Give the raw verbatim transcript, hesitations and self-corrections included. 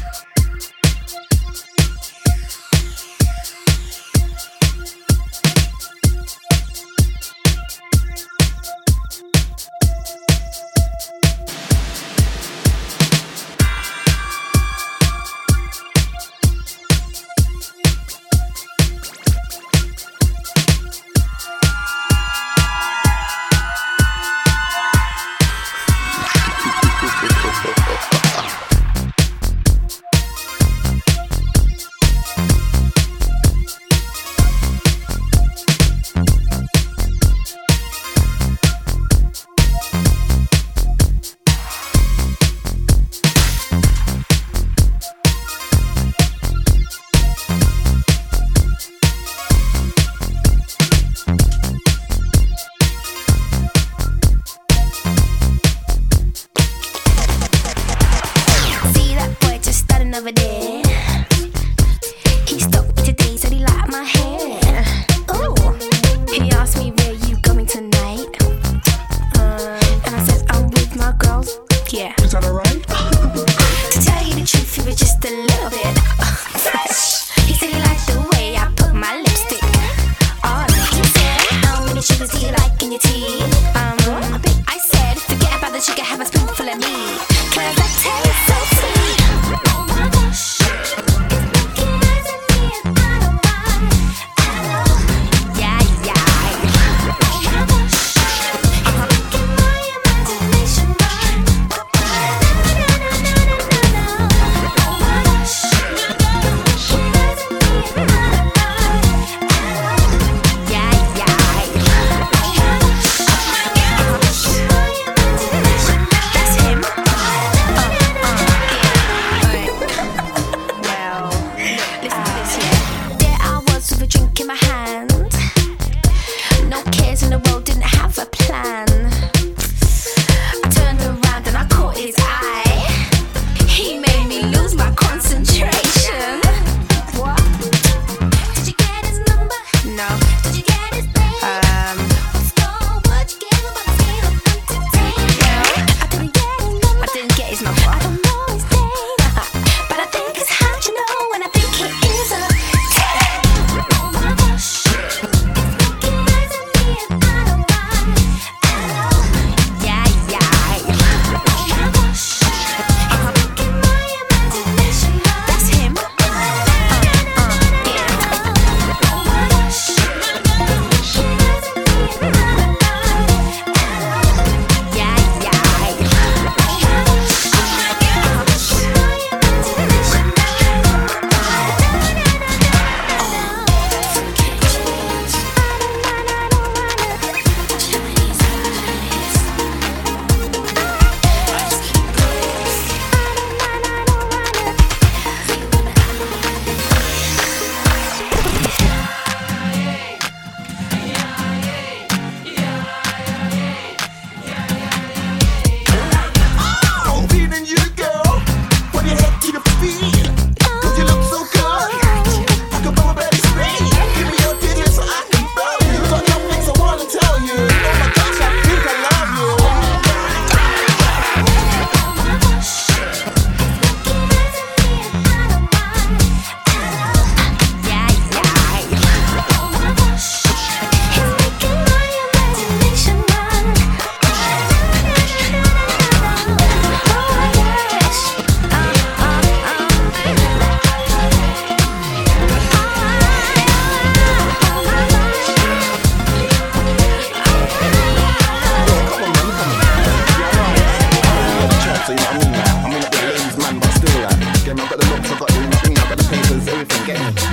Over there, he stopped me today, said he liked my hair. Oh, he asked me where you going tonight, uh, and I said I'm with my girls. Yeah, is that alright? To tell you the truth, he was just a little bit fresh. He said he liked the way I put my lipstick on. He said, how many sugars do you like in your tea? Um, I said, forget about the sugar, have a spoonful of me, 'cause I taste so sweet. Got the looks, I got the thing, I got the papers, everything, get me.